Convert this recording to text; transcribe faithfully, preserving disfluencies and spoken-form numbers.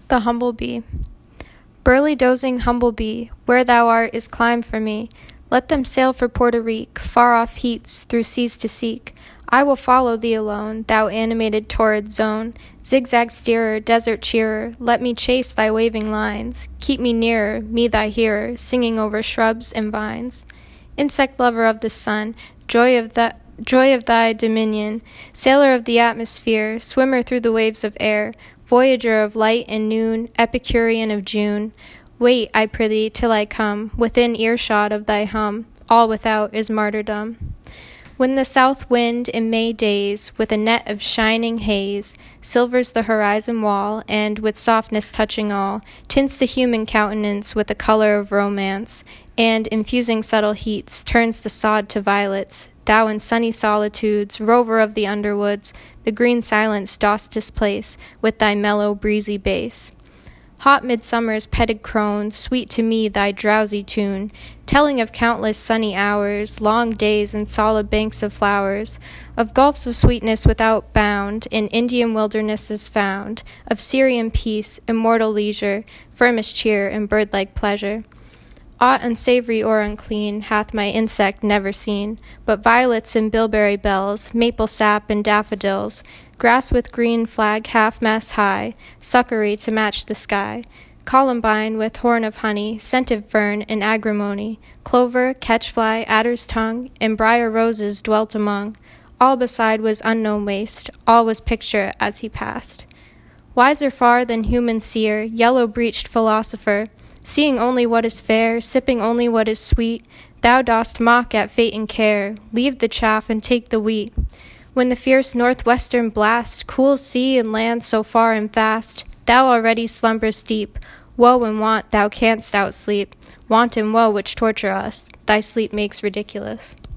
The Humble Bee. Burly dozing humble bee, where thou art is clime for me. Let them sail for Porto Rique, far off heats through seas to seek. I will follow thee alone, thou animated torrid zone. Zigzag steerer, desert cheerer, let me chase thy waving lines. Keep me nearer, me thy hearer, singing over shrubs and vines. Insect lover of the sun, joy of the joy of thy dominion, sailor of the atmosphere, swimmer through the waves of air, voyager of light and noon, Epicurean of June. Wait, I prithee, till I come within earshot of thy hum. All without is martyrdom. When the south wind in May days, with a net of shining haze, silvers the horizon wall, and, with softness touching all, tints the human countenance with the color of romance, and, infusing subtle heats, turns the sod to violets, thou in sunny solitudes, rover of the underwoods, the green silence dost displace with thy mellow, breezy bass. Hot midsummer's petted crone, sweet to me thy drowsy tune, telling of countless sunny hours, long days and solid banks of flowers, of gulfs of sweetness without bound in Indian wildernesses found, of Syrian peace, immortal leisure, firmest cheer and bird-like pleasure. Aught unsavory or unclean hath my insect never seen, but violets and bilberry bells, maple sap and daffodils, grass with green flag half-mast high, succory to match the sky, columbine with horn of honey, scented fern and agrimony, clover, catchfly, adder's tongue, and briar roses dwelt among. All beside was unknown waste, all was picture as he passed. Wiser far than human seer, yellow-breeched philosopher, seeing only what is fair, sipping only what is sweet, thou dost mock at fate and care, leave the chaff and take the wheat. When the fierce northwestern blast cools sea and land so far and fast, thou already slumberest deep. Woe and want thou canst outsleep, want and woe which torture us, thy sleep makes ridiculous.